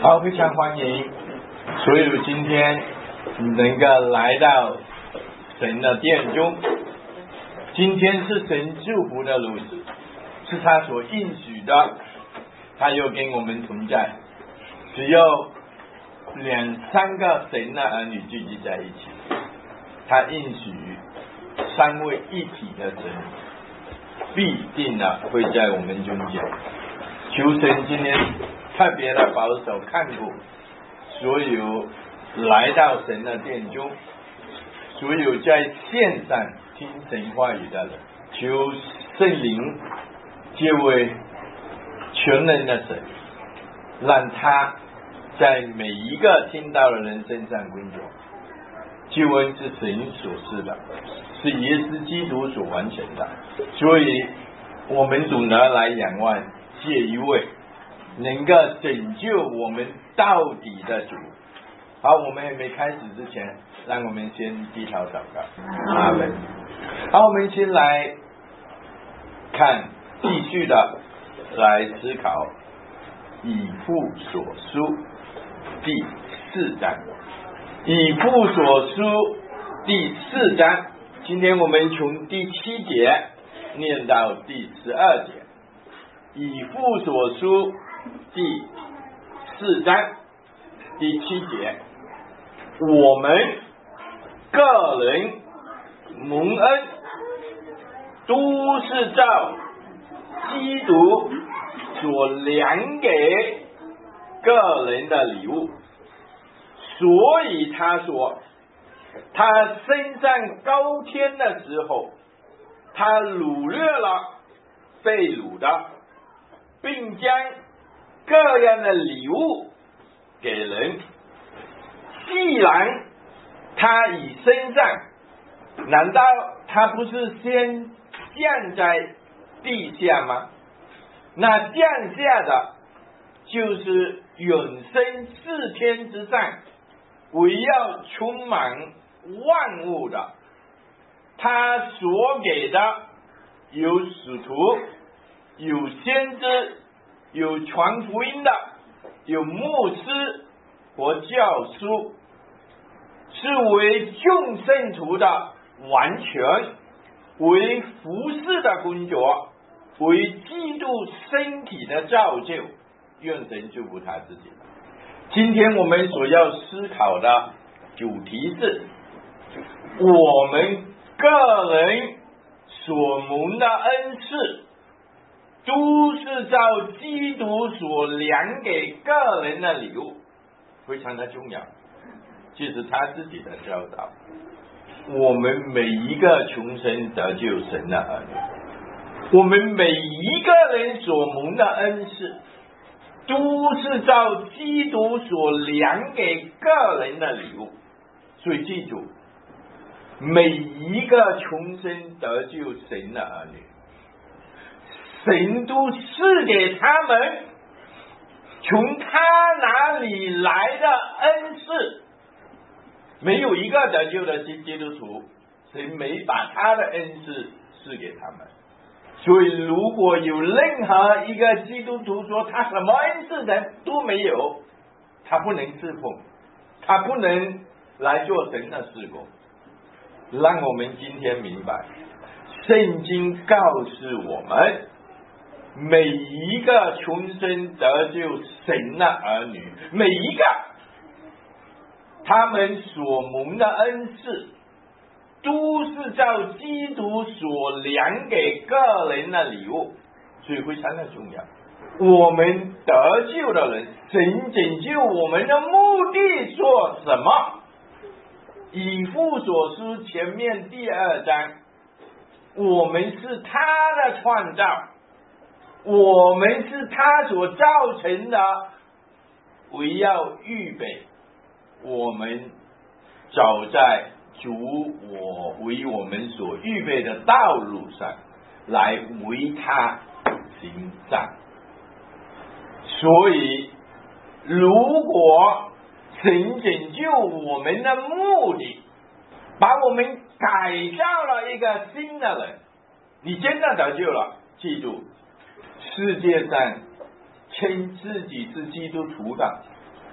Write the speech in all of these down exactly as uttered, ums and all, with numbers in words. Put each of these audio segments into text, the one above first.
好，非常欢迎所有今天能够来到神的殿中。今天是神祝福的日子，是他所应许的，他又跟我们同在。只有两三个神的儿女聚集在一起，他应许三位一体的神必定的会在我们中间。求神今天特别的保守看顾所有来到神的殿中，所有在线上听神话语的人，求圣灵这位全能的神，让他在每一个听到的人身上工作。救恩是神所赐的，是耶稣基督所完成的，所以我们懂得来仰望这一位能够拯救我们到底的主。好，我们还没开始之前，让我们先低头祷告。阿们。好，我们先来看，继续的来思考以弗所书第四章。以弗所书第四章，今天我们从第七节念到第十二节。以弗所书第四章第七节，我们个人蒙恩都是照基督所量给个人的礼物，所以他说他升上高天的时候，他掳掠了被掳的，并将各样的礼物给人。既然他已升上，难道他不是先降在地下吗？那降下的就是永生四天之上，为要充满万物的。他所给的有使徒，有先知，有传福音的，有牧师和教书，是为众圣徒的完全，为服事的工作，为基督身体的造就。愿神祝福他自己。今天我们所要思考的主题是，我们个人所蒙的恩赐都是照基督所量给个人的礼物，非常的重要，这是他自己的教导。我们每一个重生得救神的儿女，我们每一个人所蒙的恩赐都是照基督所量给个人的礼物。所以记住，每一个重生得救神的儿女，神都赐给他们从他那里来的恩赐。没有一个得救的基督徒，神没把他的恩赐赐给他们。所以如果有任何一个基督徒说他什么恩赐的都没有，他不能侍奉，他不能来做神的事工。让我们今天明白，圣经告诉我们，每一个重生得救神的儿女，每一个他们所蒙的恩赐都是照基督所量给个人的礼物，所以非常的重要。我们得救的人，神拯救我们的目的做什么？以弗所书前面第二章，我们是他的创造，我们是他所造成的，为要预备我们走在主我为我们所预备的道路上，来为他行善。所以如果神拯救我们的目的，把我们改造了一个新的人，你真的得救了。记住，世界上称自己是基督徒的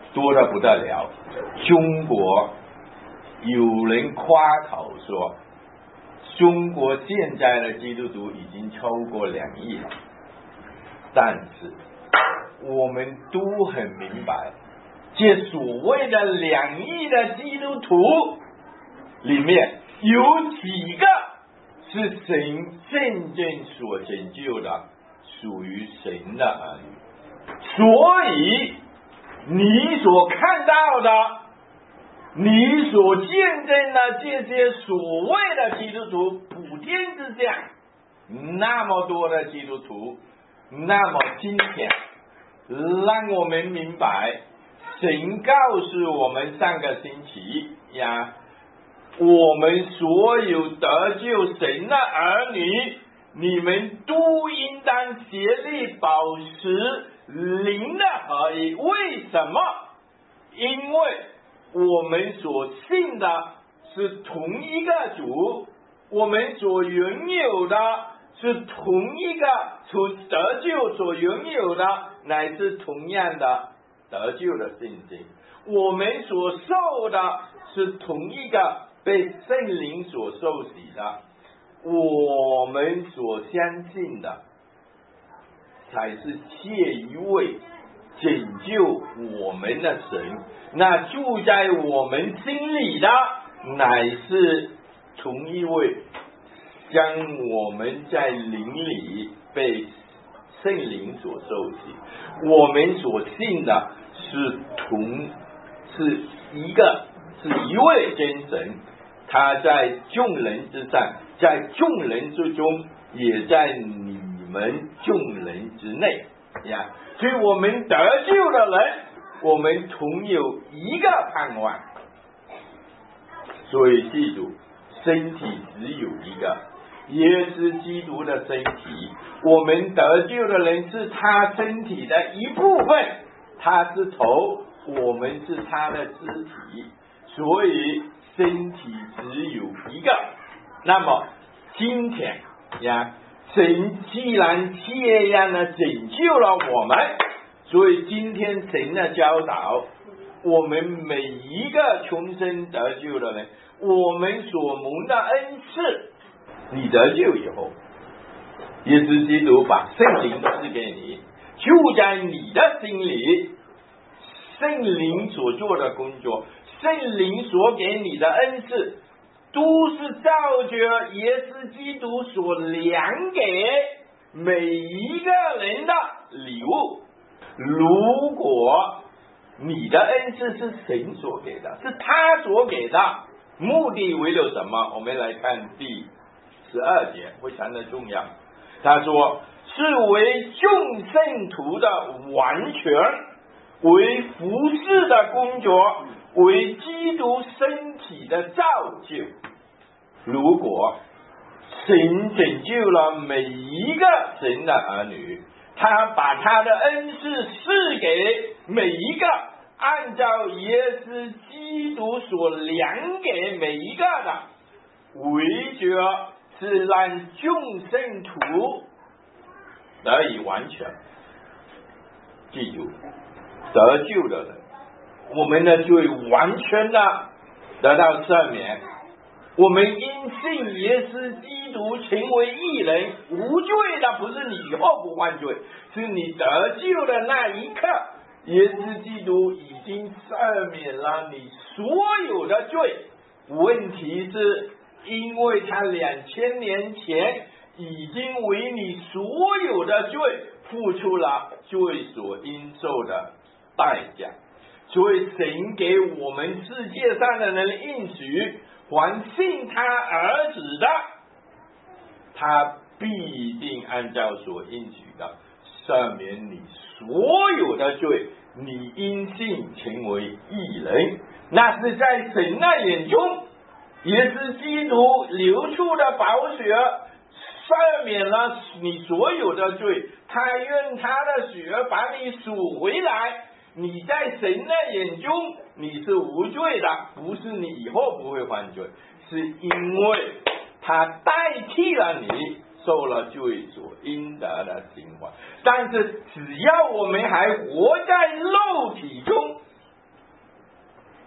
多得不得了。中国有人夸口说，中国现在的基督徒已经超过两亿了，但是我们都很明白，这所谓的两亿的基督徒里面有几个是神真正所拯救的，属于神的儿女。所以你所看到的，你所见证的这些所谓的基督徒，普天之下那么多的基督徒，那么今天让我们明白，神告诉我们上个星期呀，我们所有得救神的儿女，你们都应当协力保持灵的合一。为什么？因为我们所信的是同一个主，我们所拥有的是同一个所得救所拥有的，乃是同样的得救的信心。我们所受的是同一个被圣灵所受洗的，我们所相信的才是这一位拯救我们的神。那住在我们心里的，乃是同一位将我们在灵里被圣灵所受洗。我们所信的是同是一个是一位真神，他在众人之上，在众人之中，也在你们众人之内呀。所以我们得救的人，我们同有一个盼望。所以记住，身体只有一个，耶稣基督的身体。我们得救的人是他身体的一部分，他是头，我们是他的肢体，所以身体只有一个。那么今天呀，神既然这样的拯救了我们，所以今天神的教导，我们每一个重生得救的人，我们所蒙的恩赐，你得救以后，耶稣基督把圣灵赐给你，就在你的心里，圣灵所做的工作，圣灵所给你的恩赐，都是照着耶稣基督所量给每一个人的礼物。如果你的恩赐是神所给的，是他所给的，目的为了什么？我们来看第十二节，非常的重要。他说是为众圣徒的完全，为服事的工作，为基督身体的造就。如果神拯救了每一个神的儿女，他把他的恩赐赐给每一个按照耶稣基督所量给每一个的，为着是让众圣徒得以完全。记住，得救的人，我们的罪完全的得到赦免，我们因信耶稣基督成为义人，无罪的不是你以后不犯罪，是你得救的那一刻，耶稣基督已经赦免了你所有的罪。问题是因为他两千年前已经为你所有的罪付出了罪所应受的代价，所以神给我们世界上的人应许，凡信他儿子的，他必定按照所应许的赦免你所有的罪，你因信成为义人。那是在神的眼中，耶稣基督流出的宝血赦免了你所有的罪，他用他的血把你赎回来。你在神的眼中你是无罪的，不是你以后不会犯罪，是因为他代替了你受了罪所应得的刑罚。但是只要我们还活在肉体中，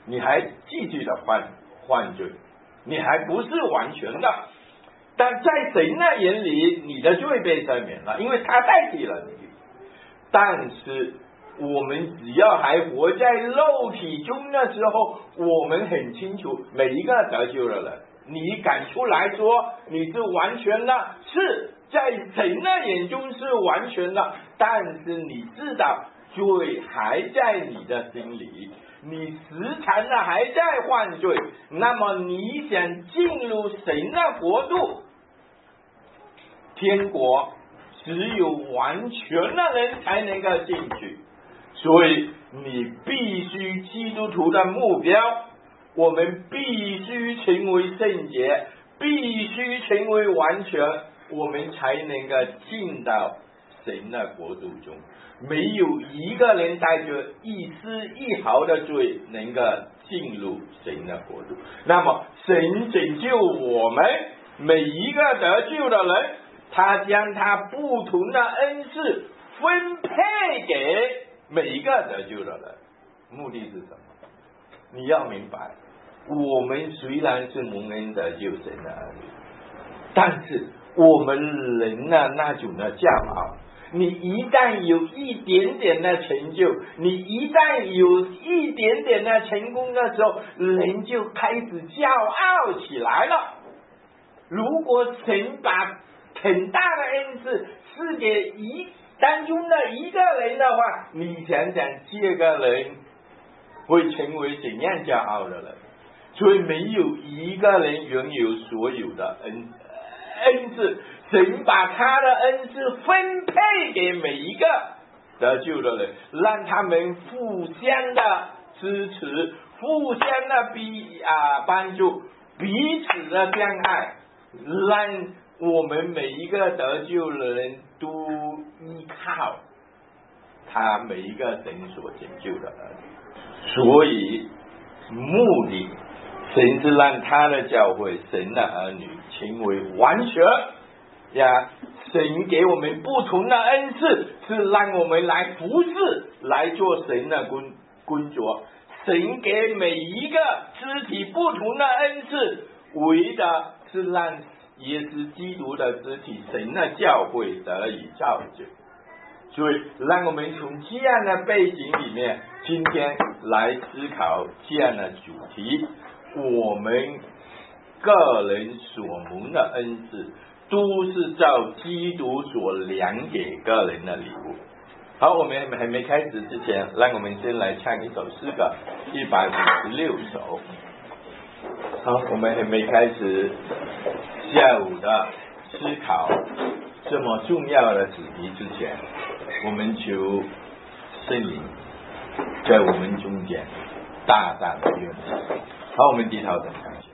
你还继续的犯犯罪，你还不是完全的。但在神的眼里，你的罪被赦免了，因为他代替了你。但是我们只要还活在肉体中的时候，我们很清楚，每一个得救的人，你敢出来说你是完全的，是在神的眼中是完全的，但是你知道罪还在你的心里，你时常的还在犯罪，那么你想进入神的国度，天国只有完全的人才能够进去。所以你必须基督徒的目标，我们必须成为圣洁，必须成为完全，我们才能够进到神的国度中。没有一个人带着一丝一毫的罪能够进入神的国度。那么神拯救我们每一个得救的人，他将他不同的恩赐分配给每一个得救的人，目的是什么？你要明白，我们虽然是蒙恩得救神的儿女，但是我们人的那种的骄傲，你一旦有一点点的成就，你一旦有一点点的成功的时候，人就开始骄傲起来了。如果神把很大的恩赐是给一当中的一个人的话，你想想这个人会成为怎样骄傲的人？所以没有一个人拥有所有的恩恩赐，神把他的恩赐分配给每一个得救的人，让他们互相的支持，互相的比啊帮助，彼此的相爱，让我们每一个得救的人都依靠他每一个神所拯救的儿女。所以目的，神是让他的教会神的儿女成为完全呀。神给我们不同的恩赐，是让我们来服侍，来做神的工工作。神给每一个肢体不同的恩赐，为的是让耶稣基督的肢体神的教会得以造就。所以让我们从这样的背景里面，今天来思考这样的主题，我们个人所蒙的恩赐都是照基督所量给个人的礼物。好，我们还没开始之前，让我们先来唱一首诗歌，一百五十六首。好，我们还没开始下午的思考这么重要的主题之前，我们求圣灵在我们中间大大的运行。好，我们低头等下去，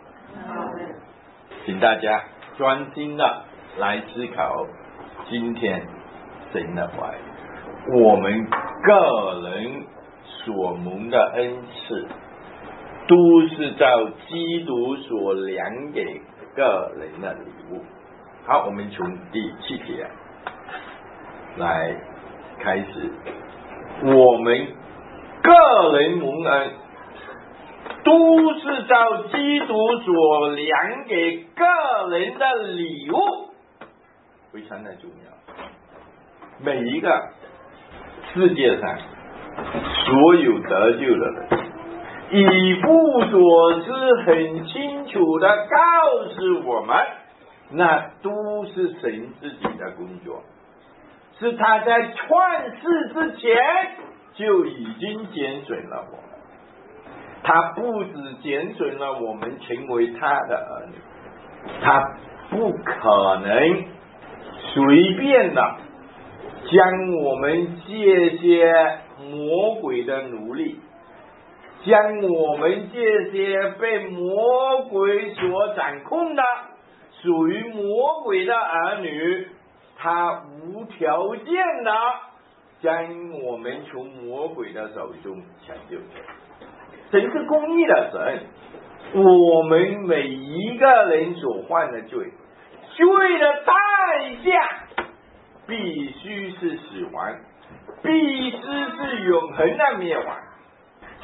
请大家专心的来思考今天神的话语。我们个人所蒙的恩赐都是照基督所量给个人的礼物。好，我们从第七节来开始。我们个人蒙恩都是照基督所量给个人的礼物，非常的重要。每一个世界上所有得救的人，以父所知很清楚的告诉我们，那都是神自己的工作，是他在创世之前就已经拣选了我们。他不只拣选了我们成为他的儿女，他不可能随便的将我们这些魔鬼的奴隶，将我们这些被魔鬼所掌控的属于魔鬼的儿女，他无条件的将我们从魔鬼的手中抢救出来。神是公义的神，我们每一个人所犯的罪，罪的代价必须是死亡，必须是永恒的灭亡。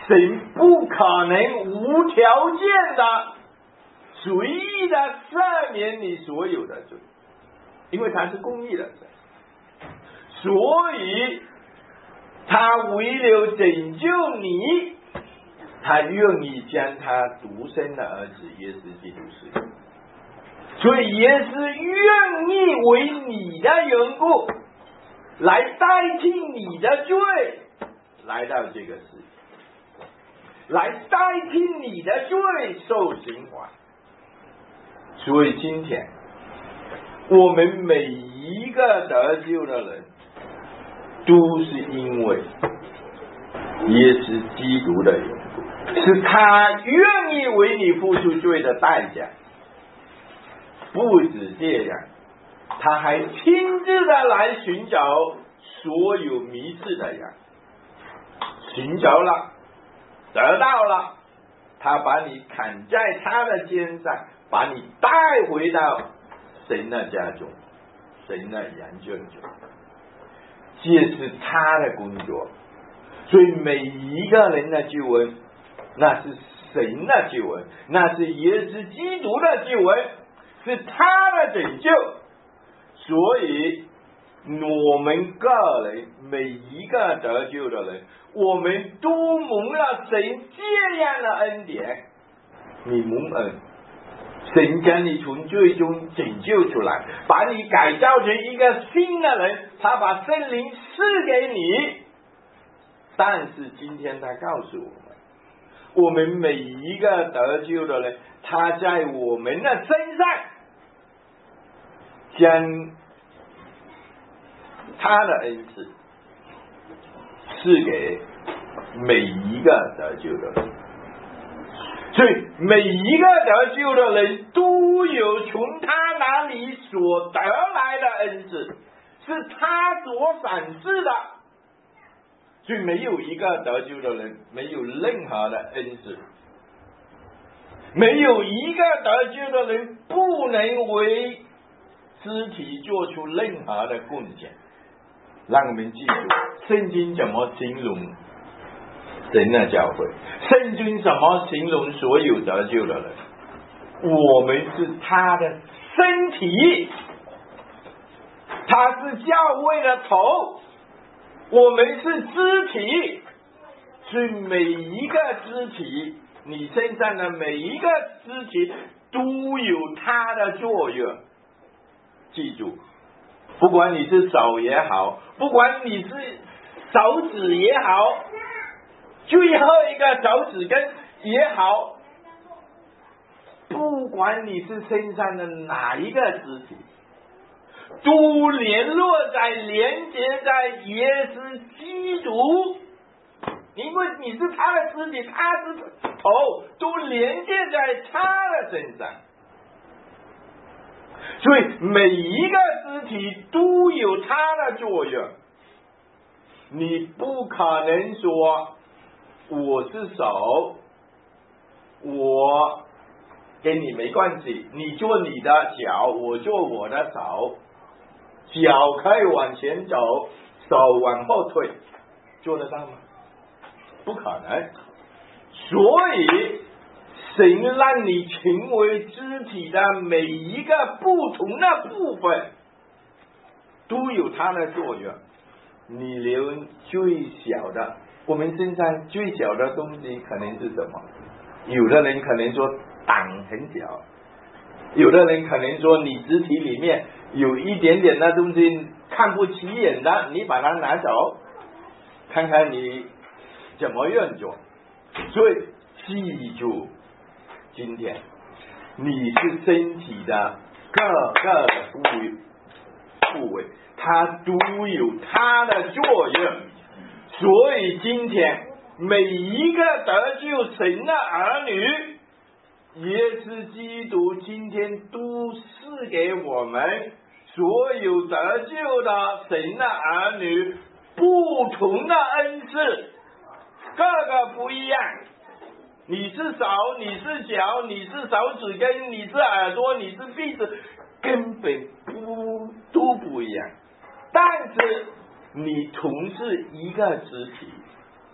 神不可能无条件的随意的赦免你所有的罪，因为他是公义的神，所以他为了拯救你，他愿意将他独生的儿子耶稣基督赐给你，所以耶稣愿意为你的缘故来代替你的罪来到这个世界，来代替你的罪受刑罚。所以今天我们每一个得救的人都是因为耶稣基督的缘故，是他愿意为你付出罪的代价。不止这样，他还亲自的来寻找所有迷失的人，寻找了，得到了，他把你砍在他的肩上，把你带回到神的家中，神的羊圈中，这是他的工作。所以每一个人的救恩，那是神的救恩，那是耶稣基督的救恩，是他的拯救。所以我们个人每一个得救的人，我们都蒙了神这样的恩典。你蒙恩，神将你从罪中拯救出来，把你改造成一个新的人，他把圣灵赐给你。但是今天他告诉我们，我们每一个得救的人，他在我们的身上将他的恩赐赐给每一个得救的人。所以每一个得救的人都有从他那里所得来的恩赐，是他所赏赐的。所以没有一个得救的人没有任何的恩赐，没有一个得救的人不能为肢体做出任何的贡献。让我们记住圣经怎么形容神的教会，圣经怎么形容所有得救的人。我们是他的身体，他是教会的头，我们是肢体。所以每一个肢体，你身上的每一个肢体都有它的作用。记住，不管你是手也好，不管你是手指也好，最后一个手指根也好，不管你是身上的哪一个肢体，都联络在连接在耶稣基督，因为你是他的肢体，他是头，都连接在他的身上。所以每一个肢体都有它的作用。你不可能说我是手，我跟你没关系，你做你的脚，我做我的手，脚可以往前走，手往后退，做得到吗？不可能。所以神让你成为肢体的每一个不同的部分都有它的作用。你连最小的，我们身上最小的东西可能是什么？有的人可能说胆很小，有的人可能说你肢体里面有一点点的东西看不起眼的，你把它拿走，看看你怎么运作。所以记住，今天你是身体的各个的部位部位它都有它的作用。所以今天每一个得救神的儿女，耶稣基督今天都赐给我们所有得救的神的儿女不同的恩赐，各个不一样。你是手，你是脚，你是手指根，你是耳朵，你是鼻子，根本不都不一样。但是你同是一个肢体，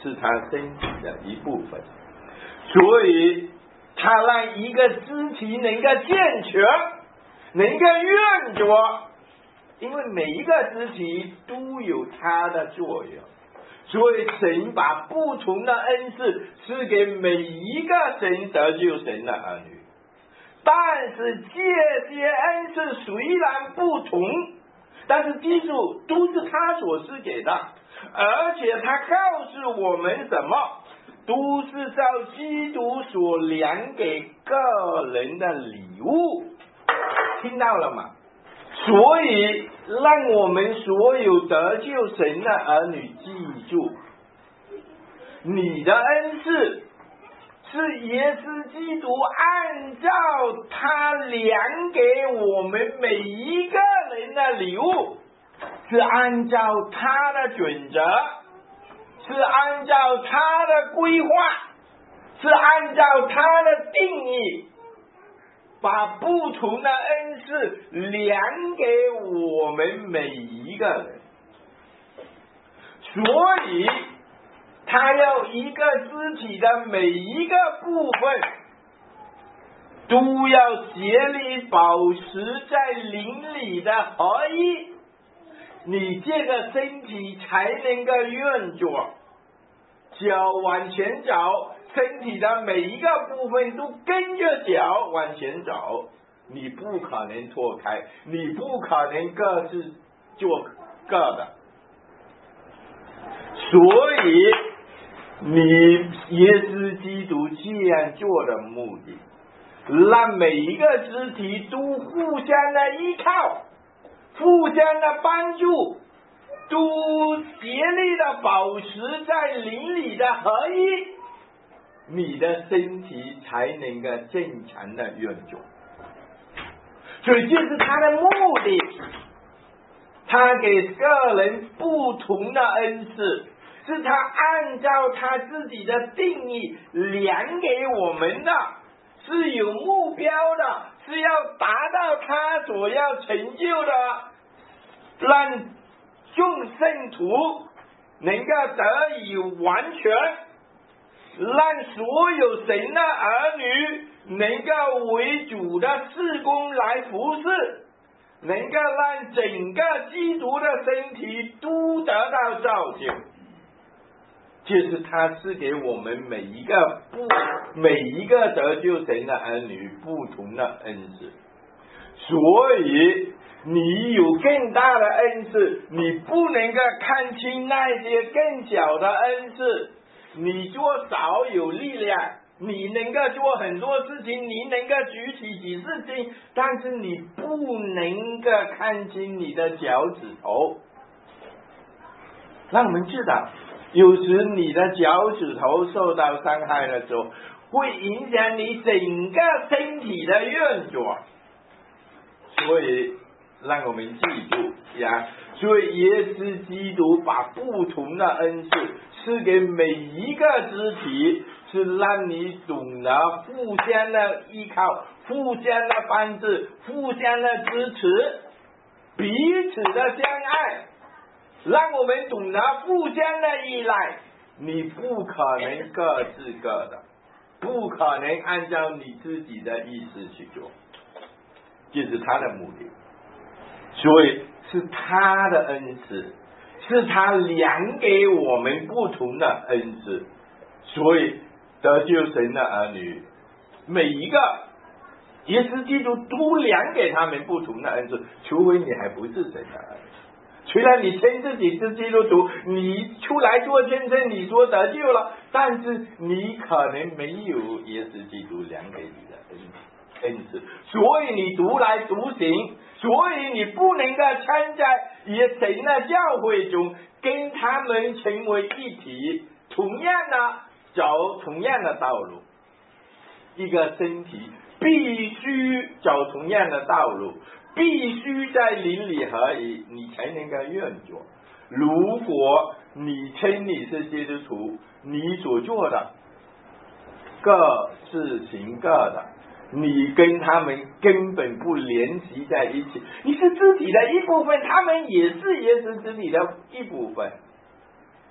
是他身体的一部分，所以他让一个肢体能够健全，能够运作，因为每一个肢体都有它的作用，所以神把不同的恩赐赐给每一个神得救神的儿女。但是这些恩赐虽然不同，但是记住都是他所赐给的，而且他告诉我们什么，都是照基督所量给个人的礼物，听到了吗？所以让我们所有得救神的儿女记住，你的恩赐是耶稣基督按照他量给我们每一个人的礼物，是按照他的准则，是按照他的规划，是按照他的定义，把不同的恩赐量给我们每一个人。所以他要一个肢体的每一个部分都要竭力保持在灵里的合一，你这个身体才能够运作。脚往前走，身体的每一个部分都跟着脚往前走，你不可能脱开，你不可能各自做各的。所以你耶稣基督这样做的目的，让每一个肢体都互相的依靠，互相的帮助，都竭力的保持在灵里的合一，你的身体才能够正常的运作。所以这是他的目的，他给个人不同的恩赐，是他按照他自己的定义量给我们的，是有目标的，是要达到他所要成就的，让众圣徒能够得以完全，让所有神的儿女能够为主的事工来服侍，能够让整个基督的身体都得到造就。这是他赐给我们每一个不每一个得救神的儿女不同的恩赐。所以你有更大的恩赐，你不能够看清那些更小的恩赐。你做少有力量，你能够做很多事情，你能够举起几次经，但是你不能够看清你的脚趾头。让我们知道，有时你的脚趾头受到伤害的时候，会影响你整个身体的运作。所以让我们记住呀，所以耶稣基督把不同的恩赐赐给每一个肢体，是让你懂得互相的依靠，互相的帮助，互相的支持，彼此的相爱，让我们懂得互相的依赖。你不可能各自各的，不可能按照你自己的意思去做，这是他的目的。所以是他的恩赐，是他量给我们不同的恩赐。所以得救神的儿女每一个耶稣基督都量给他们不同的恩赐，除非你还不是神的儿女。虽然你称自己是基督徒，你出来做见证，你说得救了，但是你可能没有耶稣基督量给你的恩恩赐，所以你独来独行，所以你不能够参在也神的教会中，跟他们成为一体，同样的走同样的道路。一个身体必须走同样的道路，必须在灵里合一，你才能够运作。如果你称你是基督徒，你所做的各自行各的，你跟他们根本不联系在一起，你是肢体的一部分，他们也是耶稣肢体的一部分。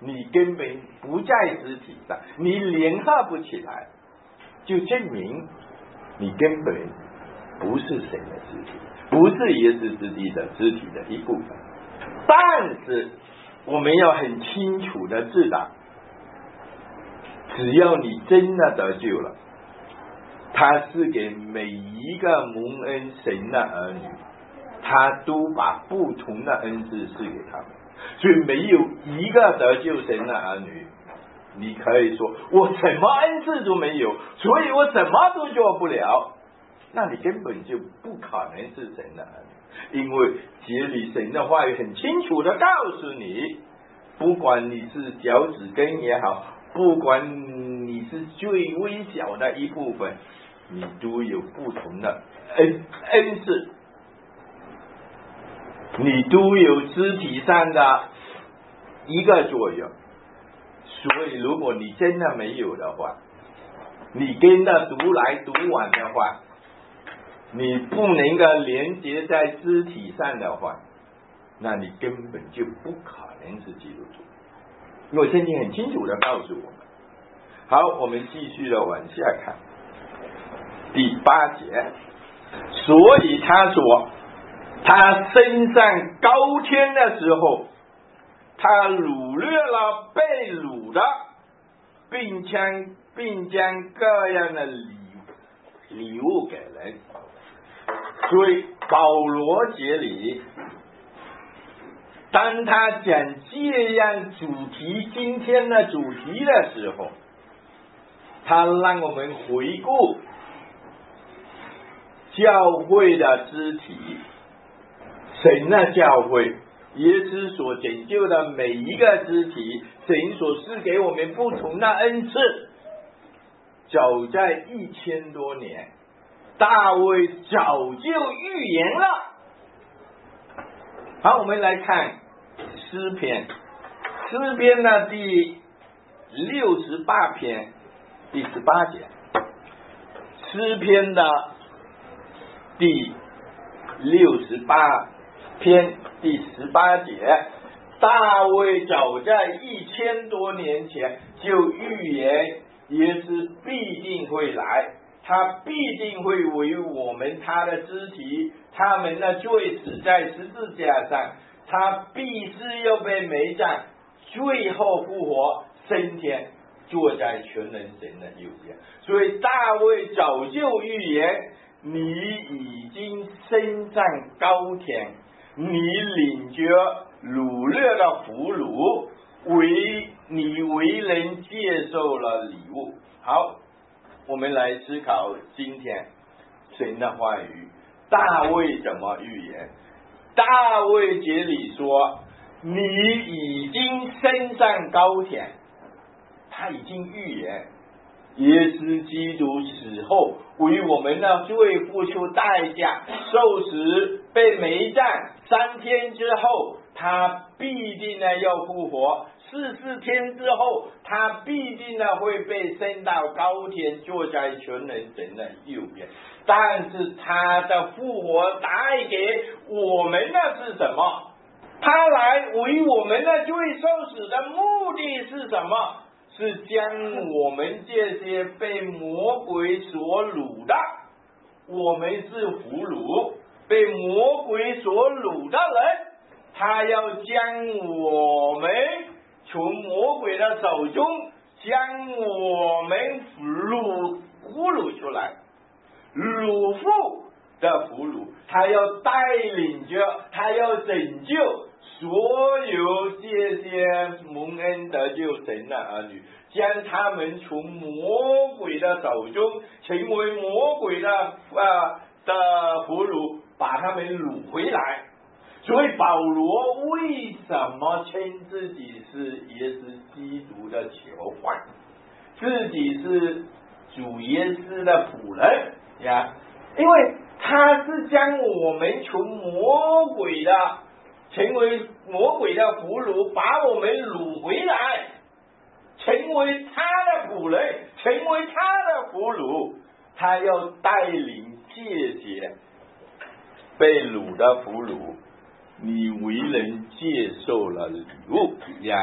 你根本不在肢体上，你联合不起来，就证明你根本不是神的肢体，不是耶稣之体的肢体的一部分。但是我们要很清楚的知道，只要你真的得救了，他是给每一个蒙恩神的儿女，他都把不同的恩赐赐给他们，所以没有一个得救神的儿女你可以说我什么恩赐都没有，所以我什么都做不了，那你根本就不可能是神的儿女。因为节里神的话语很清楚的告诉你，不管你是脚趾根也好，不管你是最微小的一部分，你都有不同的恩恩赐，你都有肢体上的一个作用。所以如果你真的没有的话，你跟着读来读完的话，你不能够连接在肢体上的话，那你根本就不可能是基督徒。因为圣经很清楚的告诉我们。好，我们继续的往下看第八节。所以他说他升上高天的时候，他掳掠了被掳的，并将并将各样的礼礼物给人。所以保罗节里当他讲这样主题今天的主题的时候，他让我们回顾教会的肢体，神的教会，耶稣所拯救的每一个肢体，神所赐给我们不同的恩赐，早在一千多年大卫早就预言了。好，我们来看诗篇，诗篇的第六十八篇第十八节，诗篇的第六十八篇第十八节，大卫早在一千多年前就预言耶稣必定会来，他必定会为我们他的肢体，他们的罪死在十字架上，他必是要被埋葬，最后复活升天，坐在全能神的右边。所以大卫早就预言，你已经升上高天，你领着掳掠的俘虏，为你为人接受了礼物。好，我们来思考今天神的话语，大卫怎么预言？大卫节里说，你已经升上高天，他已经预言耶稣基督死后为我们的罪付出代价，受死被埋葬，三天之后他必定呢要复活，四四天之后他必定呢会被升到高天，坐在全能神的右边。但是他的复活带给我们的是什么？他来为我们的罪受死的目的是什么？是将我们这些被魔鬼所掳的，我们是俘虏，被魔鬼所掳的人，他要将我们从魔鬼的手中将我们掳俘虏出来，掳俘的俘虏，他要带领着，他要拯救所有这些蒙恩得救神的儿女，将他们从魔鬼的手中成为魔鬼的呃的俘虏，把他们掳回来。所以保罗为什么称自己是耶稣基督的囚犯，自己是主耶稣的仆人呀？因为他是将我们从魔鬼的成为魔鬼的俘虏，把我们掳回来，成为他的仆人，成为他的俘虏。他要带领这些被掳的俘虏，你为人接受了礼物呀，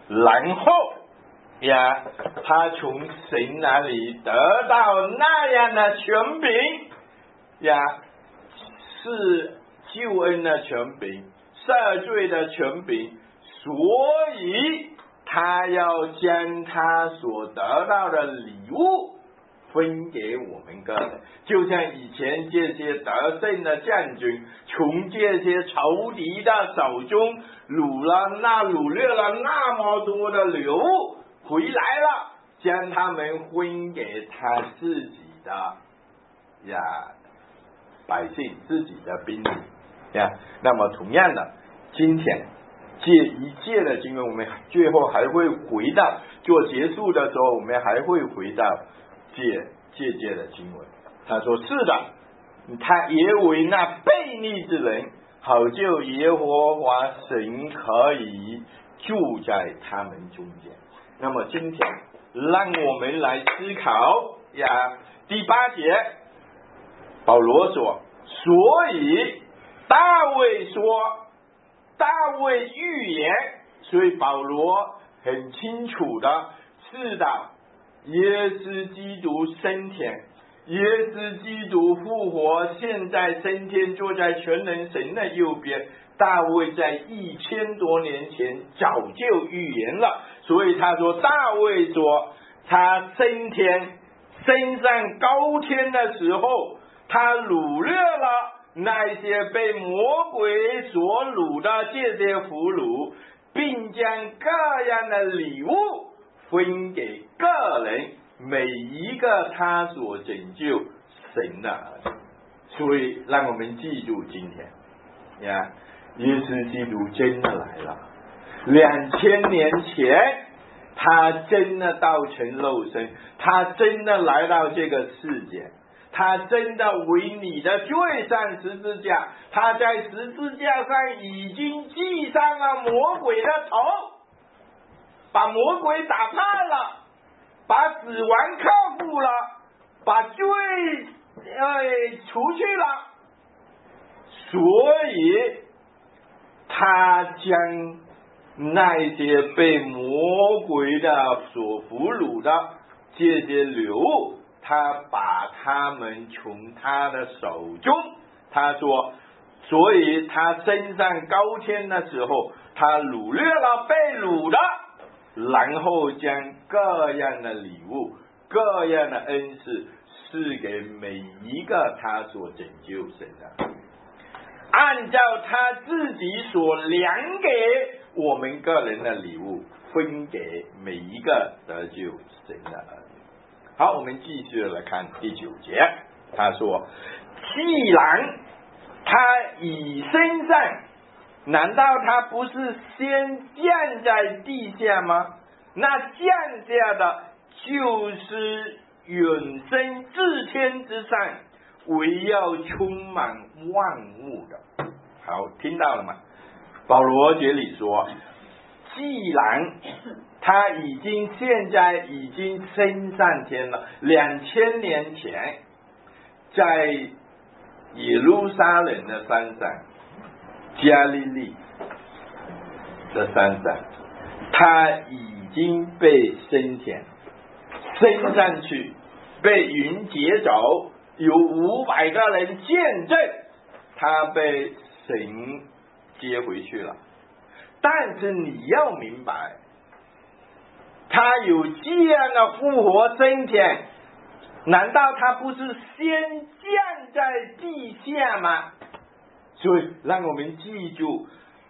然后呀，他从神那里得到那样的权柄呀，是救恩的权柄，赦罪的权柄，所以他要将他所得到的礼物分给我们个人，就像以前这些得胜的将军从这些仇敌的手中掳了那掳掠了那么多的礼物回来了，将他们分给他自己的呀百姓，自己的兵力呀。那么同样的，今天这一切的经文，我们最后还会回到做结束的时候，我们还会回到这这节的经文。他说是的，他也为那悖逆之人，好就耶和华神可以住在他们中间。那么今天让我们来思考呀，第八节保罗说，所以大卫说，大卫预言，所以保罗很清楚的知道耶稣基督升天，耶稣基督复活，现在升天，坐在全能神的右边。大卫在一千多年前早就预言了，所以他说，大卫说他升天升上高天的时候，他掳掠了那些被魔鬼所掳的这些俘虏，并将各样的礼物分给个人，每一个他所拯救神的儿子。所以让我们记住今天呀，耶稣基督真的来了，两千年前他真的道成肉身，他真的来到这个世界，他真的为你的罪上十字架，他在十字架上已经系上了魔鬼的头，把魔鬼打怕了，把死亡克服了，把罪呃除去了，所以他将那些被魔鬼的所俘虏的这些礼物，他把他们从他的手中，他说，所以他升上高天的时候，他掳掠了被掳的，然后将各样的礼物，各样的恩赐赐给每一个他所拯救神的，按照他自己所量给我们个人的礼物，分给每一个得救神的儿女。好，我们继续来看第九节，他说，既然他已升上，难道他不是先降在地下吗？那降下的就是永生至天之上，为要充满万物的。好，听到了吗？保罗这里说，既然他已经现在已经升上天了，两千年前在耶路撒冷的山上，加利利的山上，他已经被升天，升上去，被云接走，有五百个人见证他被神接回去了。但是你要明白，他有这样的复活升天，难道他不是先降在地下吗？所以让我们记住，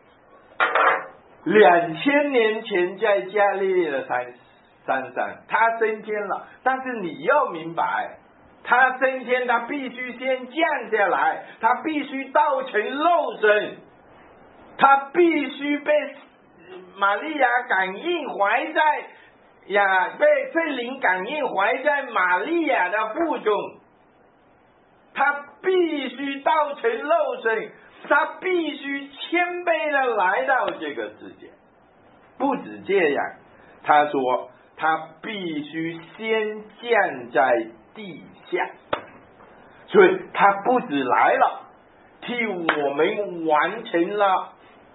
两千年前在加利利的山山上，他升天了。但是你要明白，他升天，他必须先降下来，他必须道成肉身，他必须被玛利亚感应怀在呀，被圣灵感应怀在玛利亚的腹中，他必须道成肉身，他必须谦卑的来到这个世界。不止这样，他说他必须先降在地下，所以他不止来了，替我们完成了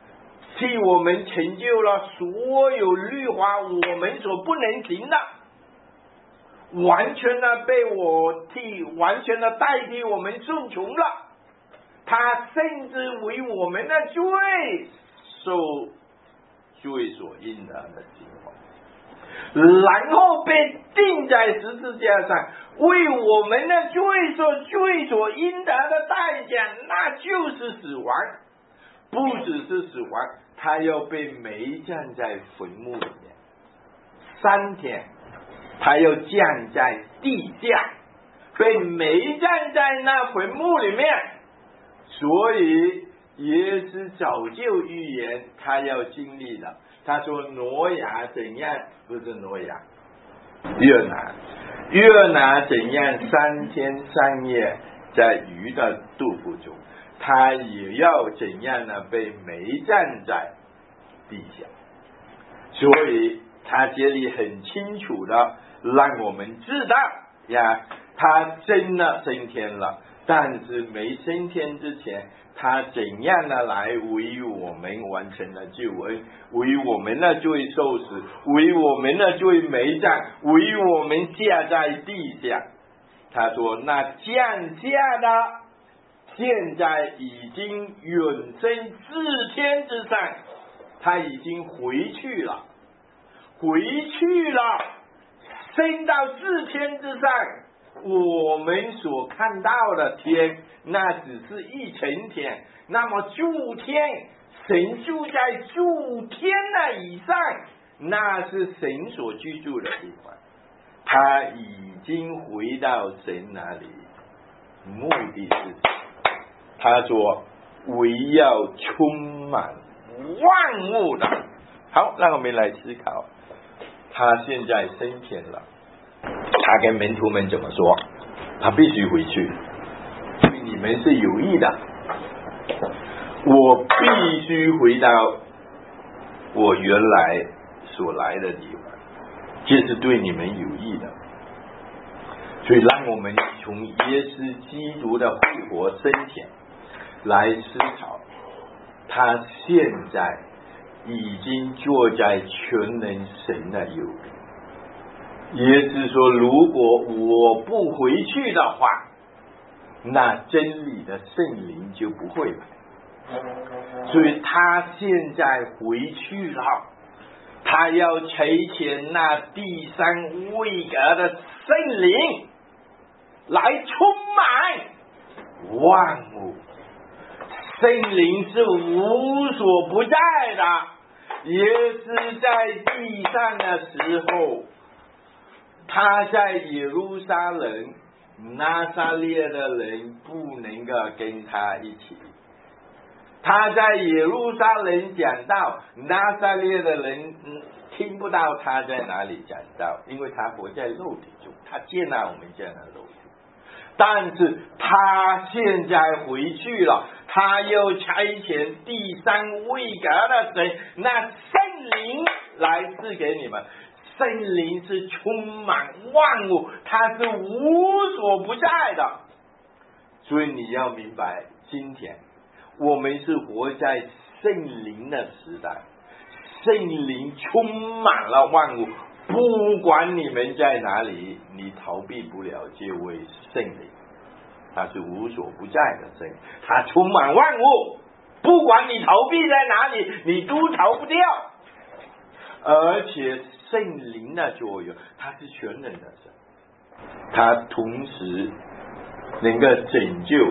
替我们成就了所有律法我们所不能行的，完全的被我替完全的代替我们顺从了，他甚至为我们的罪受罪所应得的刑罚，然后被钉在十字架上，为我们的罪所罪所应得的代价，那就是死亡。不只是死亡，他要被埋葬在坟墓里面，三天他要降在地下，被埋葬在那坟墓里面。所以耶稣早就预言他要经历了。他说挪亚怎样，不是挪亚，约拿约拿怎样三天三夜在鱼的肚腹中，他也要怎样呢？被埋葬在地下。所以他这里很清楚的让我们知道呀，他真的升天了，但是没升天之前，他怎样的来为我们完成了救恩，为我们的罪受死，为我们的罪埋葬，为我们下在地下。他说那降下的现在已经远升至天之上，他已经回去了，回去了，升到至天之上。我们所看到的天，那只是一层天，那么诸天，神住在诸天的以上，那是神所居住的地方。他已经回到神那里，目的是他说为要充满万物的。好，让我们来思考，他现在升天了，他跟门徒们怎么说？他必须回去，对你们是有益的，我必须回到我原来所来的地方，这是对你们有益的。所以让我们从耶稣基督的复活升天来思考，他现在已经坐在全能神的右边。耶稣说如果我不回去的话，那真理的圣灵就不会来。所以他现在回去了，他要差遣那第三位格的圣灵来充满万物。圣灵是无所不在的，耶稣在地上的时候，他在耶路撒冷，拿撒勒的人不能够跟他一起。他在耶路撒冷讲道，拿撒勒的人听不到他在哪里讲道，因为他活在肉体中，他接纳我们这样的肉体。但是他现在回去了，他又差遣第三位格的神，那圣灵来赐给你们。圣灵是充满万物，它是无所不在的。所以你要明白，今天我们是活在圣灵的时代，圣灵充满了万物，不管你们在哪里，你逃避不了这位圣灵。他是无所不在的圣灵，他充满万物，不管你逃避在哪里，你都逃不掉。而且圣灵的作用，他是全能的神，他同时能够拯救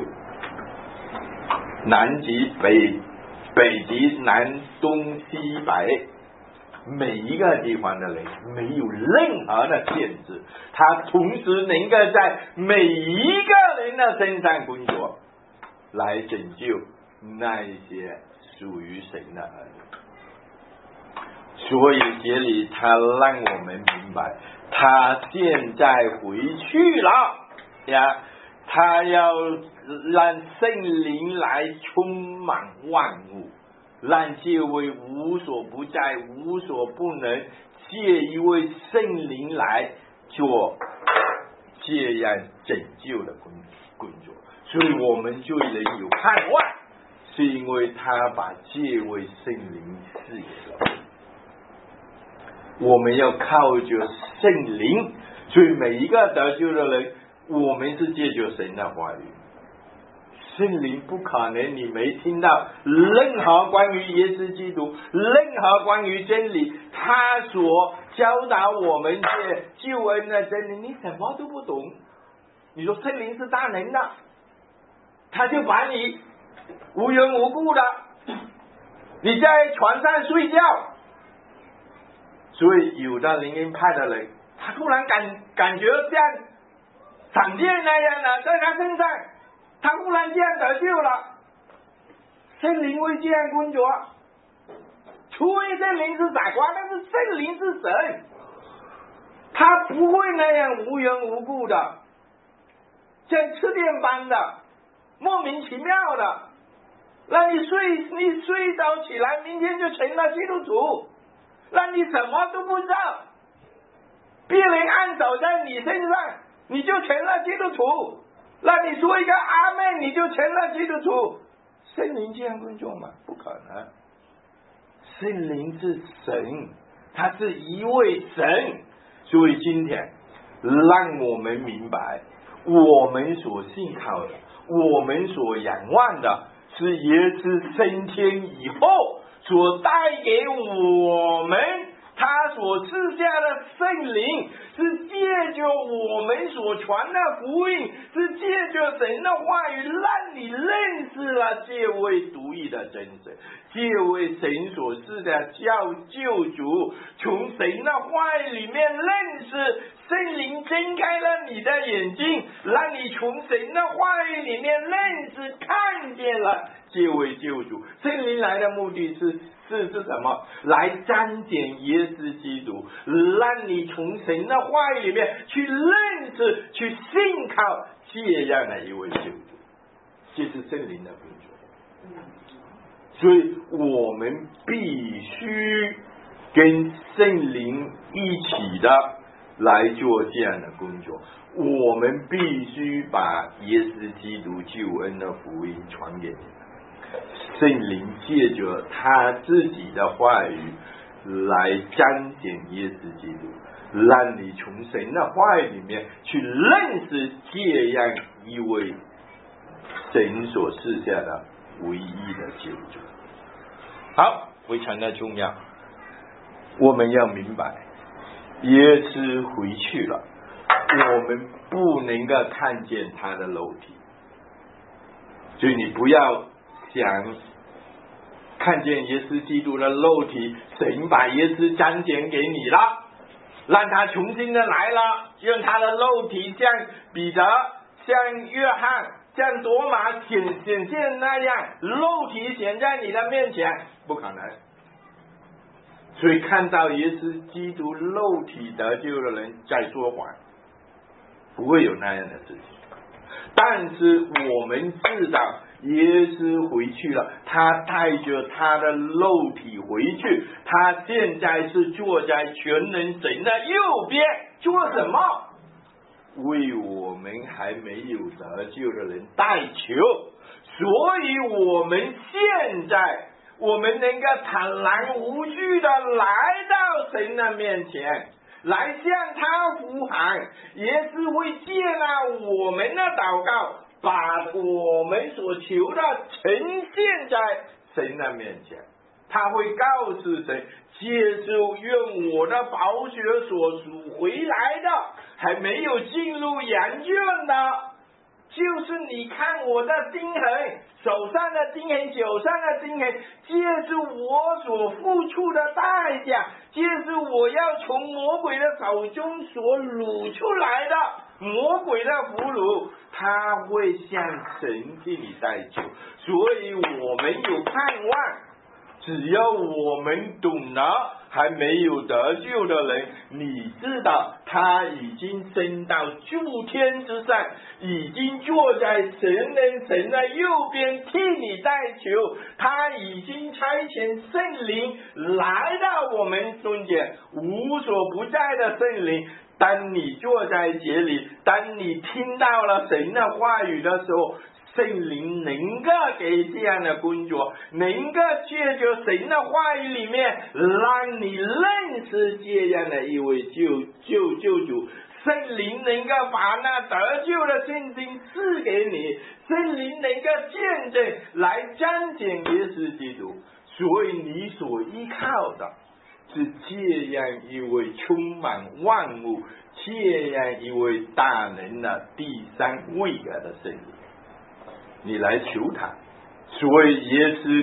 南极北北极南东西北每一个地方的人，没有任何的限制。他同时能够在每一个人的身上工作，来拯救那一些属于神的儿女。所以这里他让我们明白，他现在回去了呀，他要让圣灵来充满万物，让这位无所不在无所不能借一位圣灵来做这样拯救的工作。所以我们就能有盼望， 是因为他把这位圣灵赐给了我们，要靠着圣灵，所以每一个得救的人，我们是借着神的话语。圣灵不可能你没听到任何关于耶稣基督，任何关于真理，他所教导我们的救恩的真理，你什么都不懂。你说圣灵是大能的，他就把你无缘无故的你在床上睡觉，所以有的灵恩派的人，他突然感感觉像闪电那样的在他身上，他忽然间得救了。圣灵会这样工作，除非圣灵是傻瓜，但是圣灵是神，他不会那样无缘无故的像吃电般的莫名其妙的让你睡你睡着起来，明天就成了基督徒，让你什么都不知道，别人按手在你身上你就成了基督徒，让你说一个阿们你就成了基督徒。圣灵这样工作吗？不可能。圣灵是神，他是一位神，所以今天让我们明白，我们所信靠的，我们所仰望的，是耶稣升天以后所带给我们他所赐下的圣灵，是借着我们所传的福音，是借着神的话语，让你认识了这位独一的真神，这位神所赐的叫救主。从神的话语里面认识，圣灵睁开了你的眼睛，让你从神的话语里面认识看见了这位救主。圣灵来的目的是是是什么？来彰显耶稣基督，让你从神的话语里面去认识，去信靠这样的一位救主，这是圣灵的工作。所以我们必须跟圣灵一起的来做这样的工作，我们必须把耶稣基督救恩的福音传给你们。圣灵借着他自己的话语来彰显耶稣基督，让你从神的话语里面去认识这样一位神所赐下的唯一的救主。好，非常的重要，我们要明白耶稣回去了，我们不能够看见他的肉体，所以你不要想看见耶稣基督的肉体，神把耶稣彰显给你了，让他重新的来了，用他的肉体像彼得、像约翰、像多马显显现那样，肉体显在你的面前，不可能。所以看到耶稣基督肉体得救的人在说谎，不会有那样的事情。但是我们知道耶稣回去了，他带着他的肉体回去，他现在是坐在全能神的右边，做什么？为我们还没有得救的人代求。所以我们现在我们能够坦然无惧的来到神的面前，来向他呼喊，耶稣会接纳我们的祷告，把我们所求的呈现在神的面前。他会告诉神，接受用我的宝血所赎回来的，还没有进入羊圈的，就是你看我的钉痕，手上的钉痕，脚上的钉痕，这是我所付出的代价，这是我要从魔鬼的手中所掳出来的魔鬼的俘虏，他会向神替你代求。所以我们有盼望，只要我们懂得，还没有得救的人，你知道他已经升到诸天之上，已经坐在神人神的右边替你代求，他已经差遣圣灵来到我们中间，无所不在的圣灵。当你坐在这里，当你听到了神的话语的时候， 圣灵能够给这样的工作，能够借着神的话语里面，让你认识这样的一位救救救主。圣灵能够把那得救的信心赐给你，圣灵能够见证来彰显耶稣基督，所以你所依靠的是这样一位充满万物、这样一位大能的第三位格的圣灵，你来求他。所以耶稣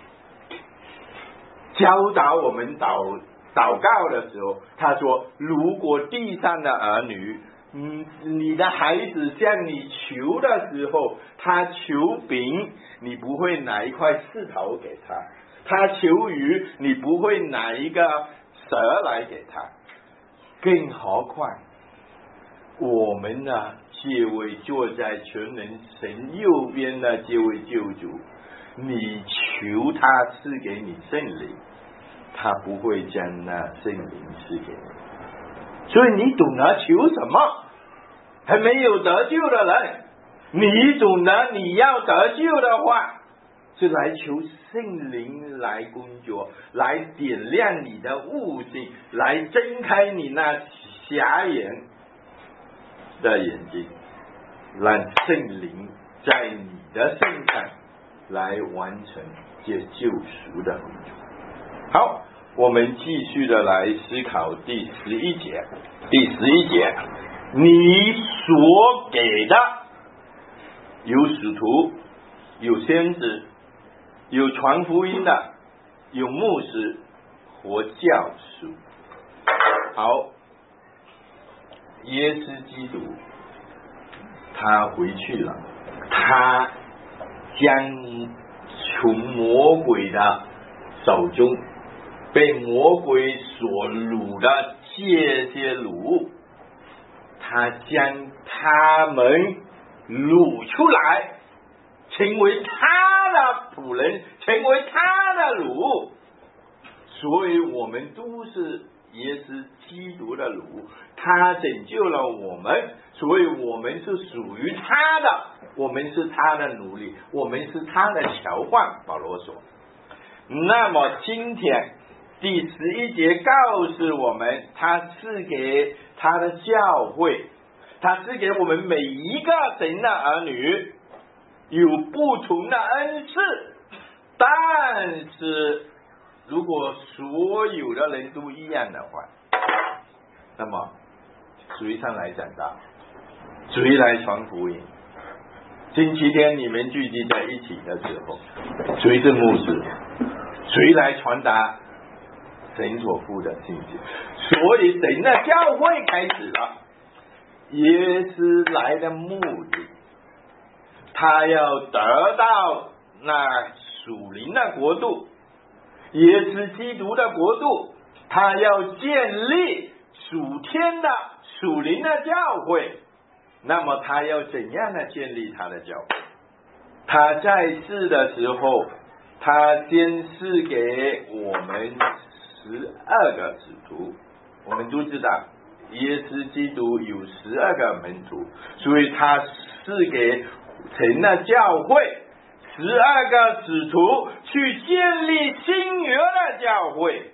教导我们祷祷告的时候，他说如果地上的儿女，嗯，你的孩子向你求的时候，他求饼，你不会拿一块石头给他，他求鱼，你不会拿一个蛇来给他，更何况我们呢，这位坐在全能神右边的这位救主，你求他赐给你圣灵，他不会将那圣灵赐给你。所以你懂得求什么？还没有得救的人，你懂得你要得救的话，是来求圣灵来工作，来点亮你的悟性，来睁开你那瞎眼的眼睛，让圣灵在你的身上来完成这救赎的工作。好，我们继续的来思考第十一节。第十一节，你所给的有使徒，有先知，有传福音的，有牧师和教书。好，耶稣基督他回去了，他将从魔鬼的手中被魔鬼所掳的这些掳，他将他们掳出来，成为他的仆人，成为他的掳。所以我们都是耶稣基督的掳，他拯救了我们，所以我们是属于他的，我们是他的奴隶，我们是他的侨患。保罗说，那么今天第十一节告诉我们，他赐给他的教会，他赐给我们每一个神的儿女有不同的恩赐，但是如果所有的人都一样的话，那么谁上来讲道？谁来传福音？星期天你们聚集在一起的时候，谁是牧师？谁来传达神所赋的信息？所以神的教会开始了。耶稣来的目的，他要得到那属灵的国度，耶稣基督的国度，他要建立属天的属灵的教会。那么他要怎样的建立他的教会？他在世的时候，他先赐给我们十二个使徒。我们都知道耶稣基督有十二个门徒，所以他赐给成了教会十二个使徒去建立新约的教会，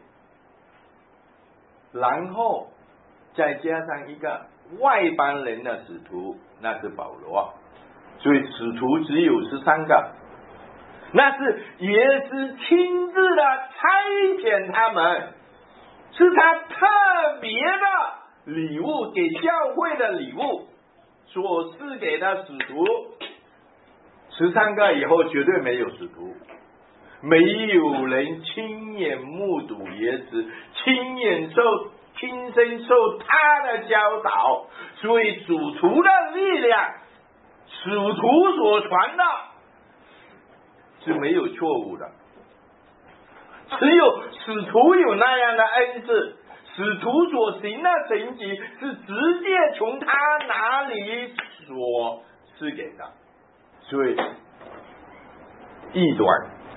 然后再加上一个外邦人的使徒，那是保罗，所以使徒只有十三个。那是耶稣亲自的差遣他们，是他特别的礼物，给教会的礼物所赐给的使徒。十三个以后绝对没有使徒，没有人亲眼目睹耶稣，亲眼受亲身受他的教导，所以主徒的力量，使徒所传的是没有错误的。只有使徒有那样的恩赐，使徒所行的神迹是直接从他那里所赐给的。所以异端，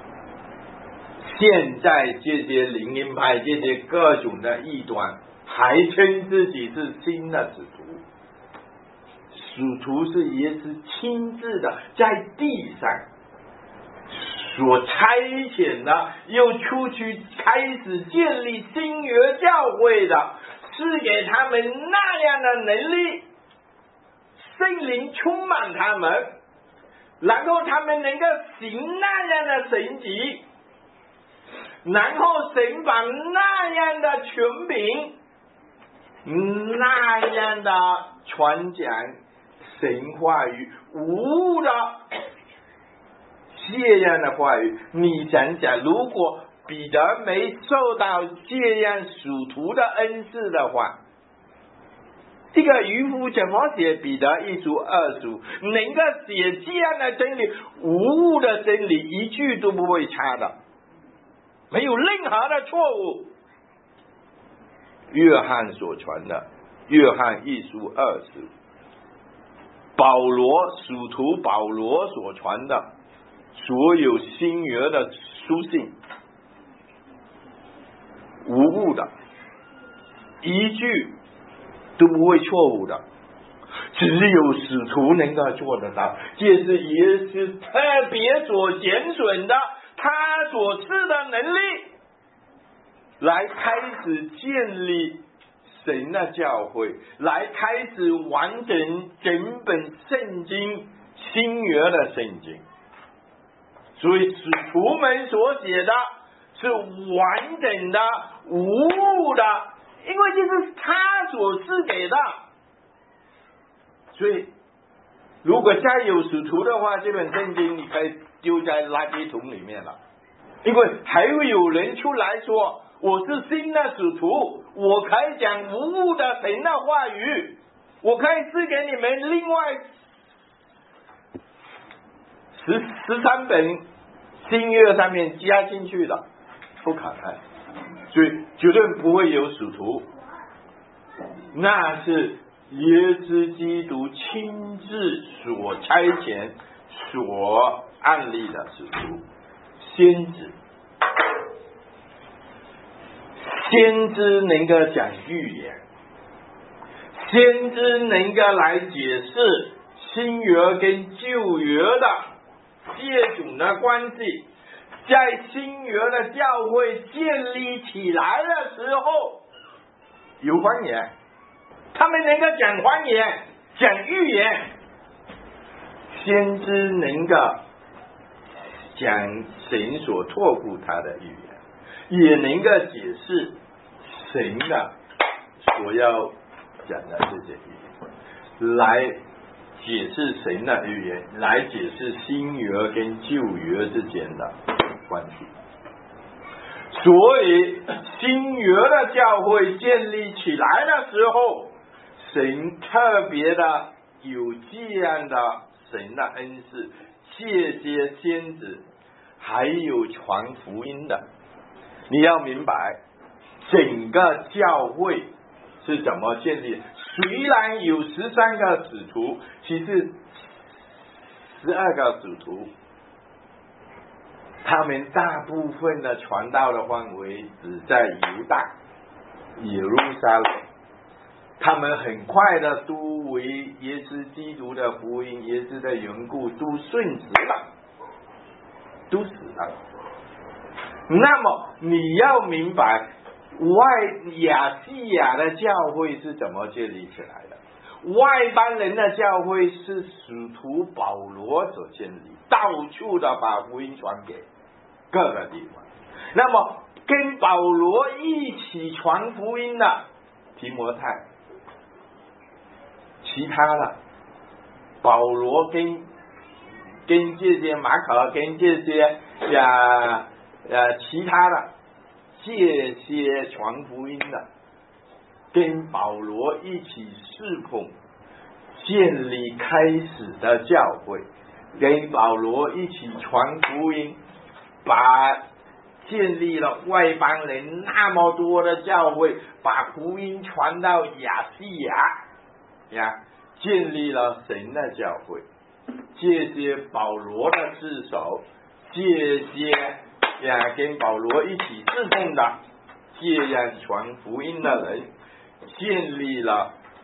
现在这些灵恩派，这些各种的异端还称自己是新的使徒， 使徒是耶稣亲自的在地上所差遣的，又出去开始建立新约教会的，是给他们那样的能力，圣灵充满他们，然后他们能够行那样的神迹，然后神把那样的权柄，那样的传讲神话语，无误的这样的话语。你想想，如果彼得没受到这样属徒的恩赐的话，这个渔夫怎么写彼得一书二书，能够写这样的真理，无误的真理，一句都不会差的，没有任何的错误。约翰所传的，约翰一书二书，保罗属徒保罗所传的所有新约的书信，无误的，一句都不会错误的，只有使徒能够做得到。这是耶稣特别所拣选的，他所赐的能力，来开始建立神的教会，来开始完整整本圣经，新约的圣经。所以使徒们所写的是完整的无误的，因为这是他所赐给的。所以如果再有使徒的话，这本圣经你可以丢在垃圾桶里面了，因为还会有人出来说我是新的使徒，我可以讲无误的神的话语，我可以赐给你们另外十十三本新约上面加进去的，不可能。所以绝对不会有使徒，那是耶稣基督亲自所差遣所案例的使徒。先知先知能够讲预言，先知能够来解释新约跟旧约的这种的关系，在新约的教会建立起来的时候有方言，他们能够讲方言，讲预言。先知能够讲神所托付他的预言，也能够解释神的所要讲的这些预言，来解释神的预言，来解释新约跟旧约之间的关系。所以新约的教会建立起来的时候，神特别的有这样的神的恩赐，这些先知还有传福音的。你要明白整个教会是怎么建立。虽然有十三个使徒，其实十二个使徒，他们大部分的传道的范围只在犹大、耶路撒冷，他们很快的都为耶稣基督的福音、耶稣的缘故都殉职了，都死了。那么你要明白外亚细亚的教会是怎么建立起来的？外邦人的教会是使徒保罗所建立，到处的把福音传给各个地方。那么跟保罗一起传福音的提摩太，其他的保罗跟跟这些马可跟这些呀呃其他的这些传福音的，跟保罗一起侍奉，建立开始的教会，跟保罗一起传福音，把建立了外邦人那么多的教会，把福音传到亚细亚呀，建立了神的教会。这些保罗的自手，这些呀跟保罗一起侍奉的这样传福音的人，建立了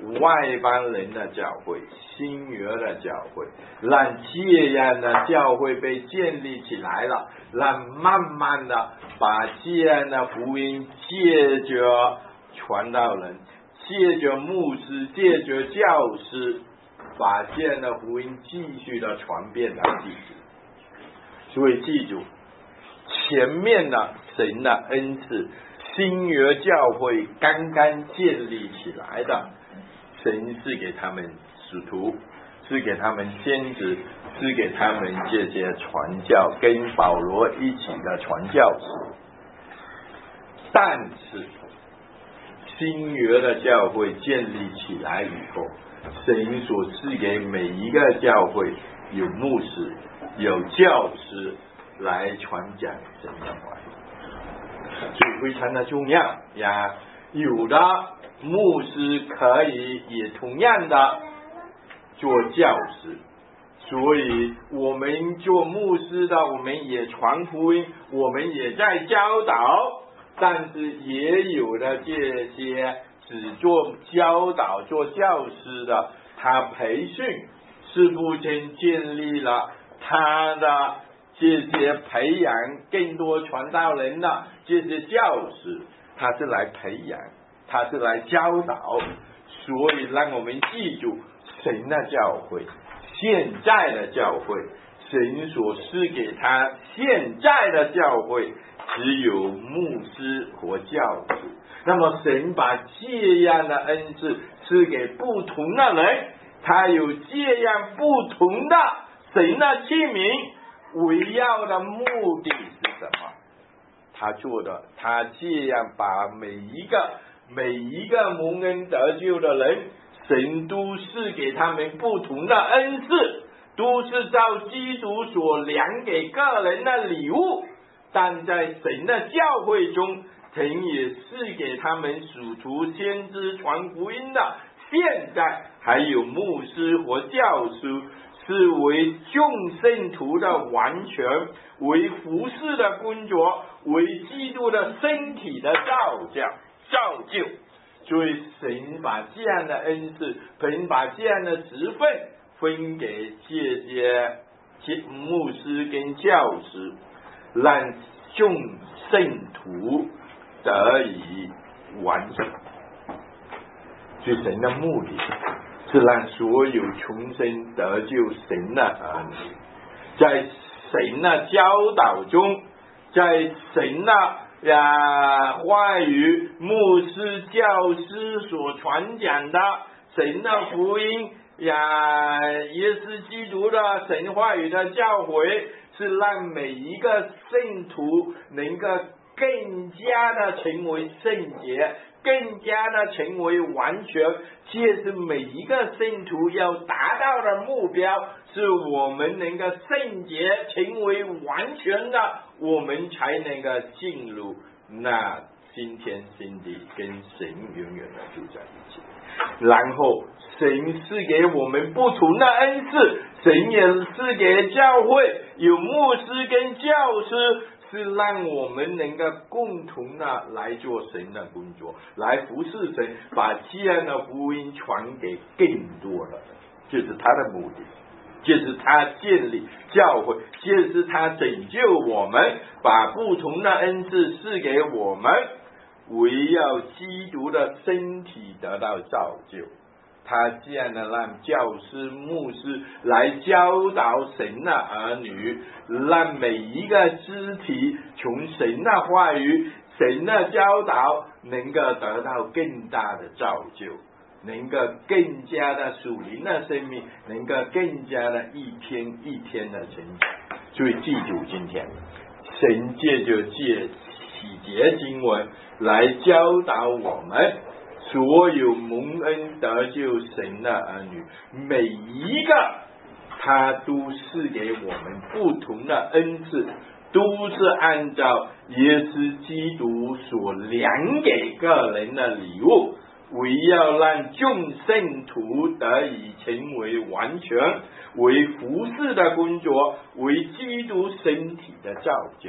外邦人的教会，新约的教会，让这样的教会被建立起来了，让慢慢的把这样的福音借着传道人，借着牧师，借着教师，把这样的福音继续的传遍到地极。所以记住，前面的神的恩赐，新约教会刚刚建立起来的，神是给他们使徒，是给他们先知，是给他们这些传教，跟保罗一起的传教士。但是新约的教会建立起来以后，神所赐给每一个教会有牧师，有教师来传讲神的话语，所以非常的重要呀。有的牧师可以也同样的做教师，所以我们做牧师的，我们也传福音，我们也在教导，但是也有的这些只做教导做教师的，他培训是不仅建立了他的这些培养更多传道人的这些教师，他是来培养，他是来教导，所以让我们记住神的教会，现在的教会，神所赐给他现在的教会只有牧师和教师。那么神把这样的恩赐赐给不同的人，他有这样不同的神的器皿，围绕的目的是什么？他做的，他这样把每一个每一个蒙恩得救的人，神都是给他们不同的恩赐，都是照基督所量给个人的礼物，但在神的教会中，神也是给他们使徒先知传福音的，现在还有牧师和教师，是为众圣徒的完全，为服侍的工作，为基督的身体的造教造就。所以神把这样的恩赐，神把这样的职分分给这些牧师跟教师，让众圣徒得以完成。所以神的目的是让所有重生得救神的儿女，在神的教导中，在神的呀话语，牧师教师所传讲的神的福音呀，耶稣基督的神话语的教诲，是让每一个圣徒能够更加的成为圣洁，更加的成为完全。这是每一个圣徒要达到的目标，是我们能够圣洁成为完全的，我们才能够进入那新天新地，跟神永远的住在一起。然后神是给我们不同的恩赐，神也是给教会有牧师跟教师，是让我们能够共同的来做神的工作，来服侍神，把这样的福音传给更多的人，这是他的目的，这是他建立教会，这是他拯救我们，把不同的恩赐赐给我们，围绕基督的身体得到造就。他这样的让教师牧师来教导神的儿女，让每一个肢体从神的话语，神的教导能够得到更大的造就，能够更加的属灵的生命，能够更加的一天一天的成长。所以记住今天神借着借启节经文来教导我们所有蒙恩得救神的儿女，每一个他都是给我们不同的恩赐，都是按照耶稣基督所量给个人的礼物，为要让众圣徒得以成为完全，为服侍的工作，为基督身体的造就。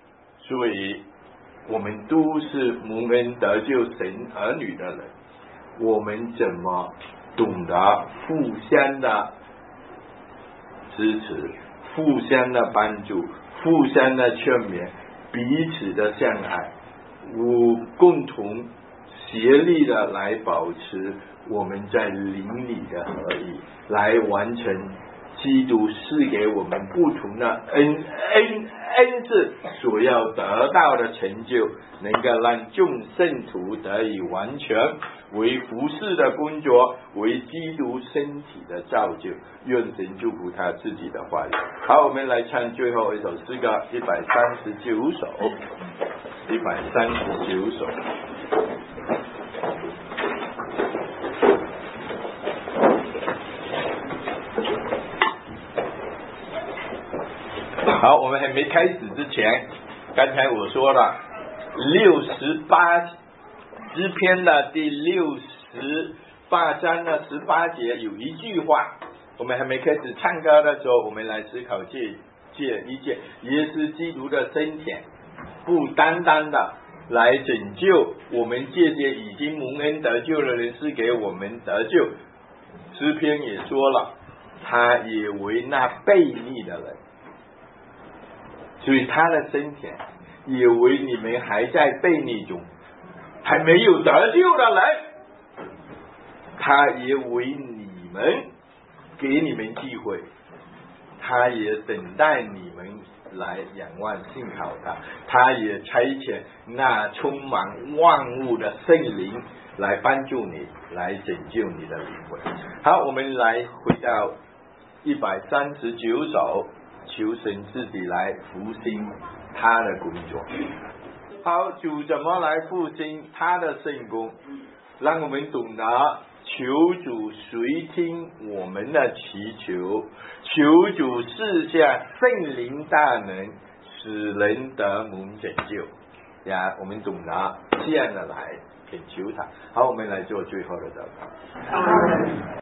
所以我们都是蒙恩得救神儿女的人， 我们怎么懂得互相的支持，互相的帮助，互相的劝勉，彼此的相爱，我共同协力的来保持我们在灵里的合一，来完成基督赐给我们不同的恩恩恩赐所要得到的成就，能够让众圣徒得以完全，为服事的工作，为基督身体的造就。愿神祝福他自己的话语。好，我们来唱最后一首诗歌，一百三十九首，一百三十九首。好，我们还没开始之前，刚才我说了六十八诗篇的第六十八章的十八节有一句话，我们还没开始唱歌的时候，我们来思考这这一件耶稣基督的身体，不单单的来拯救我们这些已经蒙恩得救的人，是给我们得救。诗篇也说了，他也为那悖逆的人，所以他的身体也为你们还在悖逆中，还没有得救的人，他也为你们给你们机会，他也等待你们来仰望信靠他，他也差遣那充满万物的圣灵来帮助你，来拯救你的灵魂。好，我们来回到一百三十九首，求神自己来复兴他的工作。好，主怎么来复兴他的圣工，让我们懂得求主垂听我们的祈求，求主赐下圣灵大能，使人得蒙拯救呀，我们懂得这样的来恳求他。好，我们来做最后的祷告。